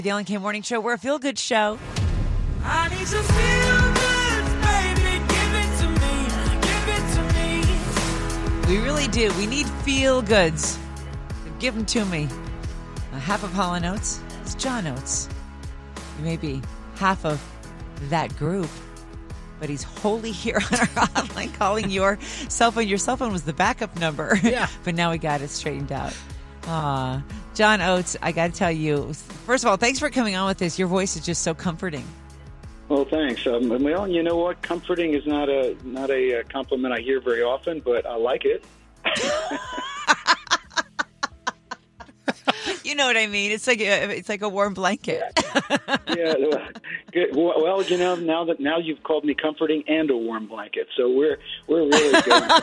The Ellen K Morning Show. We're a feel-good show. I need some feel-goods, baby. Give it to me. Give it to me. We really do. We need feel-goods. So give them to me. Half of Hall & Oates is John Oates. He may be half of that group, but he's wholly here on our hotline calling your cell phone. Your cell phone was the backup number. Yeah. But now we got it straightened out. John Oates, I got to tell you, first of all, thanks for coming on with this. Your voice is just so comforting. Well, thanks. Well, you know what? Comforting is not a compliment I hear very often, but I like it. You know what I mean? It's like a warm blanket. Yeah. Good. Well, you know, now you've called me comforting and a warm blanket, so we're really good.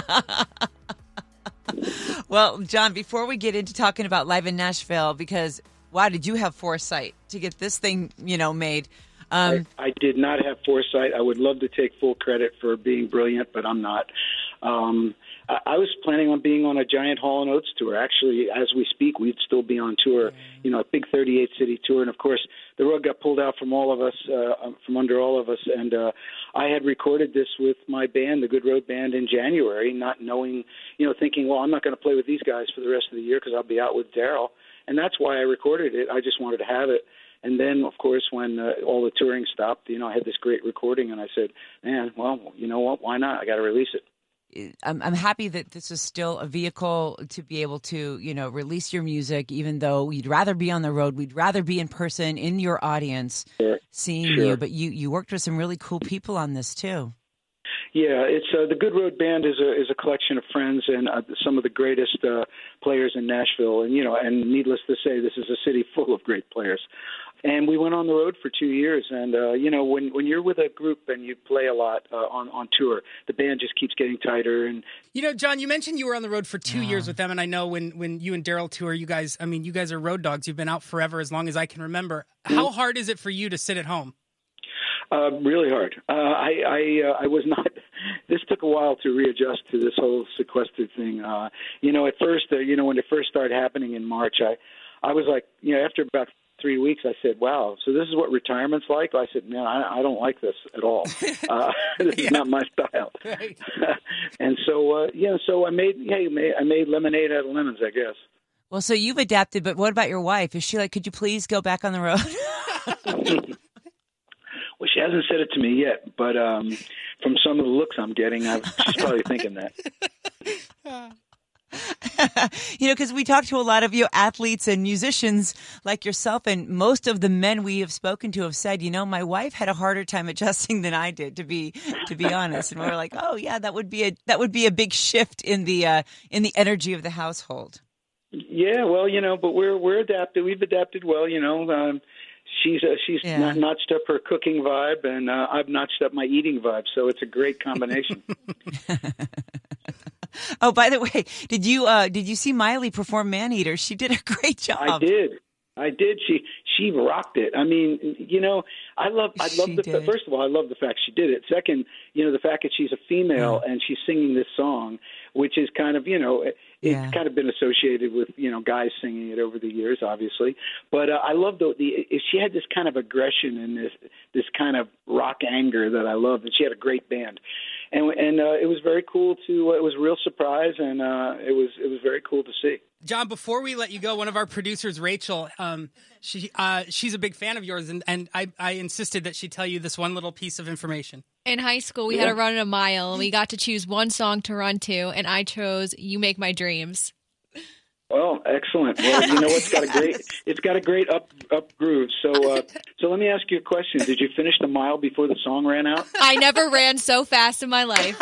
Well, John, before we get into talking about Live in Nashville, because wow, did you have foresight to get this thing, made? I did not have foresight. I would love to take full credit for being brilliant, but I'm not. I was planning on being on a giant Hall & Oates tour. Actually, as we speak, we'd still be on tour, a big 38-city tour. And, of course, the rug got pulled out from all of us, from under all of us. And I had recorded this with my band, the Good Road Band, in January, not knowing, thinking, well, I'm not going to play with these guys for the rest of the year because I'll be out with Daryl. And that's why I recorded it. I just wanted to have it. And then, of course, when all the touring stopped, I had this great recording, and I said, man, well, you know what? Why not? I got to release it. I'm happy that this is still a vehicle to be able to, release your music, even though you'd rather be on the road. We'd rather be in person in your audience, seeing you. But you worked with some really cool people on this, too. Yeah, it's the Good Road Band is a collection of friends and some of the greatest players in Nashville. And, and needless to say, this is a city full of great players. And we went on the road for 2 years. And, when you're with a group and you play a lot on tour, the band just keeps getting tighter. And John, you mentioned you were on the road for 2 years with them. And I know when you and Daryl tour, you guys are road dogs. You've been out forever, as long as I can remember. How hard is it for you to sit at home? Really hard. I was not. This took a while to readjust to this whole sequestered thing. At first, when it first started happening in March, I was like, after about 3 weeks, I said, wow, so this is what retirement's like? I said, man, I don't like this at all. This is not my style. Right. And so, so I made lemonade out of lemons, I guess. Well, so you've adapted, but what about your wife? Is she like, could you please go back on the road? Well, she hasn't said it to me yet, but from some of the looks I'm getting, she's probably thinking that. Because we talk to a lot of athletes and musicians like yourself, and most of the men we have spoken to have said, my wife had a harder time adjusting than I did, to be honest. And we're like, oh yeah, that would be a big shift in the energy of the household. Yeah, well, but we're adapted. We've adapted well, She's notched up her cooking vibe, and I've notched up my eating vibe. So it's a great combination. Oh, by the way, did you see Miley perform Maneater? She did a great job. I did. She rocked it. I mean, I love first of all, I love the fact she did it. Second, the fact that she's a female and she's singing this song, which is kind of, it's kind of been associated with, guys singing it over the years, obviously. But I love she had this kind of aggression and this kind of rock anger that I love. And she had a great band. And it was very cool it was a real surprise, and it was very cool to see. John, before we let you go, one of our producers, Rachel, she's a big fan of yours, and I insisted that she tell you this one little piece of information. In high school, we had to run a mile, and we got to choose one song to run to, and I chose "You Make My Dreams." Well, excellent. Well, it's got a great up groove. So let me ask you a question. Did you finish the mile before the song ran out? I never ran so fast in my life.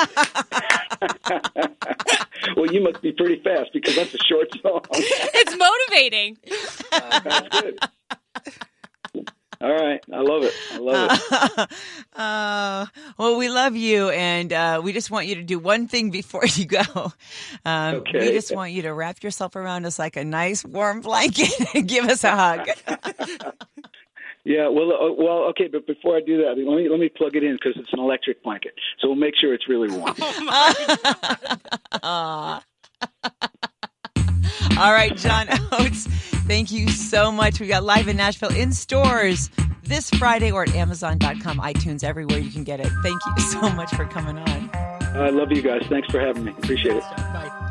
Well, you must be pretty fast because that's a short song. It's motivating. That's good. All right. I love it. Well, we love you, and we just want you to do one thing before you go. Okay. We just want you to wrap yourself around us like a nice warm blanket and give us a hug. Yeah, well, okay, but before I do that, let me plug it in because it's an electric blanket, so we'll make sure it's really warm. All right, John Oates, thank you so much. We got Live in Nashville in stores this Friday or at Amazon.com, iTunes, everywhere you can get it. Thank you so much for coming on. I love you guys. Thanks for having me. Appreciate it. Bye.